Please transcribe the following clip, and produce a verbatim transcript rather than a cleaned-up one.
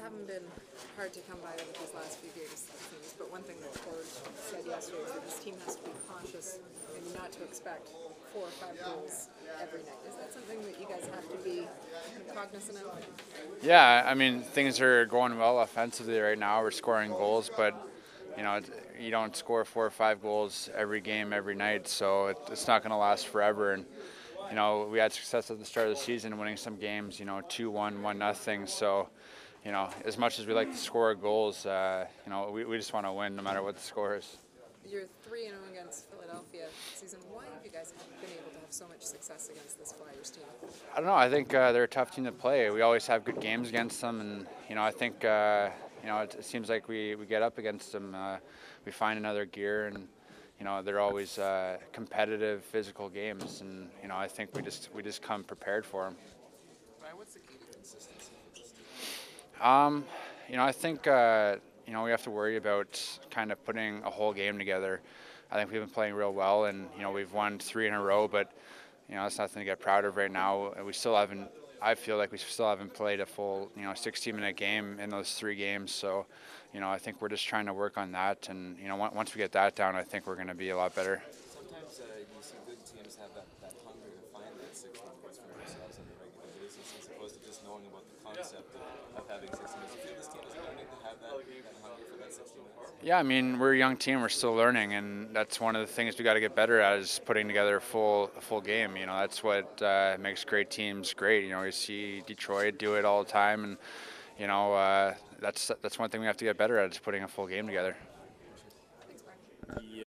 haven't been hard to come by over these last few games, it seems. But one thing that Ford said yesterday was that this team has to be cautious and not to expect four or five goals every night. Is that something that you guys have to be cognizant of? Yeah, I mean, things are going well offensively right now. We're scoring goals, but you know, you don't score four or five goals every game, every night, so it, it's not going to last forever. And you know, we had success at the start of the season, winning some games, you know, two one, one nothing. So, you know, as much as we like to score goals, uh, you know, we, we just want to win no matter what the score is. You're three and zero against Philadelphia this season. Why have you guys been able to have so much success against this Flyers team? I don't know. I think uh, they're a tough team to play. We always have good games against them, and you know, I think uh, you know it, it seems like we, we get up against them, uh, we find another gear, and you know they're always uh, competitive, physical games, and you know I think we just we just come prepared for them. Ryan, what's the key to consistency with this team? Um, you know, I think uh, you know we have to worry about kind of putting a whole game together. I think we've been playing real well, and you know we've won three in a row, but you know, it's nothing to get proud of right now. We still haven't, I feel like we still haven't played a full, you know, sixty minute game in those three games. So, you know, I think we're just trying to work on that. And, you know, once we get that down, I think we're going to be a lot better. Sometimes uh, you see good teams have that, that hunger to find that sixty minutes for themselves on a regular basis, as opposed to just knowing about the concept of, of having sixty minutes. Do you feel this team is learning to have that, that hunger for that sixty minutes? Yeah, I mean, we're a young team. We're still learning, and that's one of the things we got to get better at is putting together a full, a full game. You know, that's what uh, makes great teams great. You know, you see Detroit do it all the time, and you know, uh, that's that's one thing we have to get better at is putting a full game together.